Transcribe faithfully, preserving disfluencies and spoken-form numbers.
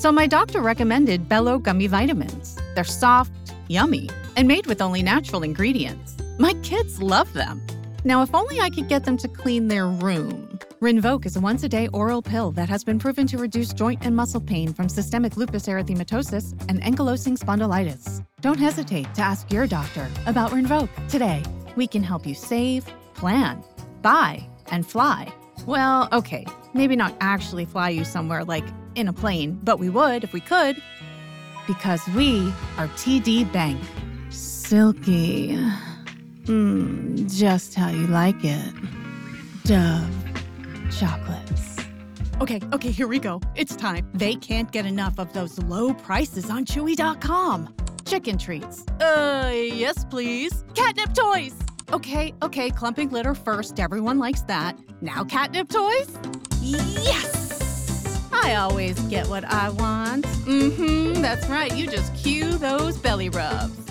So my doctor recommended Bello Gummy Vitamins. They're soft, yummy, and made with only natural ingredients. My kids love them. Now, if only I could get them to clean their room. Rinvoq is a once-a-day oral pill that has been proven to reduce joint and muscle pain from systemic lupus erythematosus and ankylosing spondylitis. Don't hesitate to ask your doctor about Rinvoq today. We can help you save, plan, buy, and fly. Well, okay, maybe not actually fly you somewhere like in a plane, but we would if we could. Because we are T D Bank. Silky. Mmm, just how you like it. Dove chocolates. Okay, okay, here we go. It's time. They can't get enough of those low prices on Chewy dot com. Chicken treats. Uh, yes, please. Catnip toys. Okay, okay, clumping glitter first. Everyone likes that. Now catnip toys? Yes! I always get what I want. Mm-hmm, that's right. You just cue those belly rubs.